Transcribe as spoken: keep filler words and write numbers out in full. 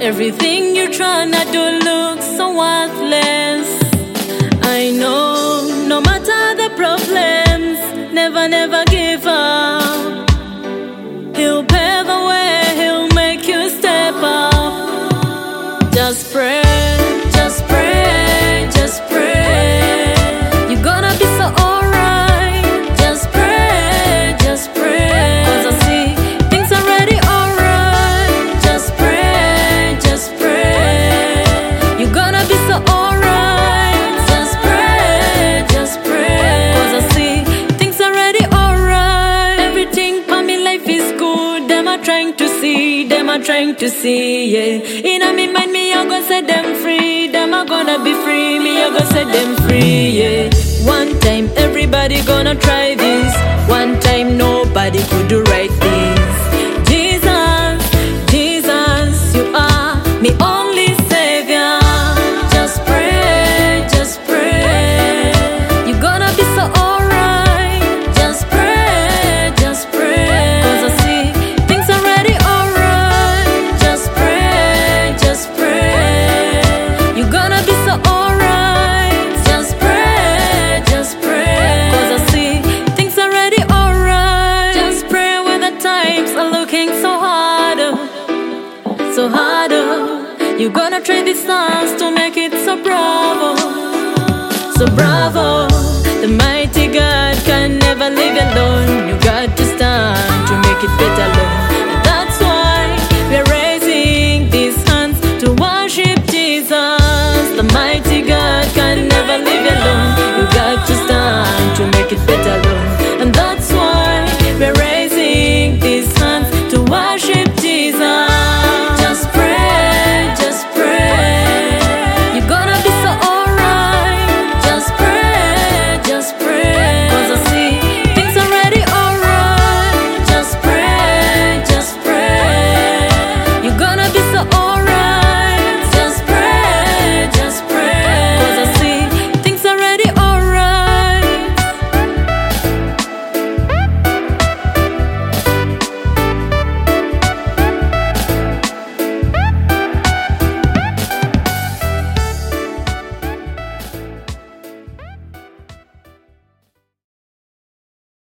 Everything you're trying to do looks so worthless. I know, no matter the problems, never, never give up. He'll pave the way, he'll make you step up. Just pray, just pray, just pray. You're gonna be so alright. Just pray, just pray. 'Cause I see things already alright. Just pray, just pray. You're gonna be so alright. Just pray, just pray. 'Cause I see things already alright. Everything for me life is good. Them are trying to see, them are trying to see, yeah. In a me mind me I gonna set them free. Them are gonna be free, me I gonna set them free, yeah. One time everybody gonna try this. One time nobody could do right things. Jesus, Jesus, you are me only savior. Just pray, just pray. You're gonna be so alright. Just pray, just pray. 'Cause I see things already alright. Just pray, just pray. You're gonna be so alright. Just pray, just pray. 'Cause I see things already alright. Just pray when the times are looking so hard, oh, so hard, oh. You're gonna try these stars to make it so bravo, so bravo. The mighty God can never leave you alone. You got to stand to make it better.